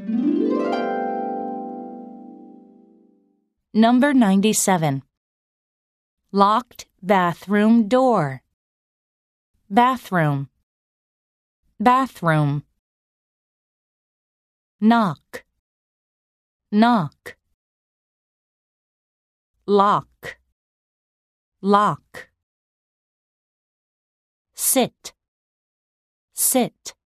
Number 97. Locked bathroom door. Bathroom. Bathroom. Knock. Knock. Lock. Lock. Sit. Sit.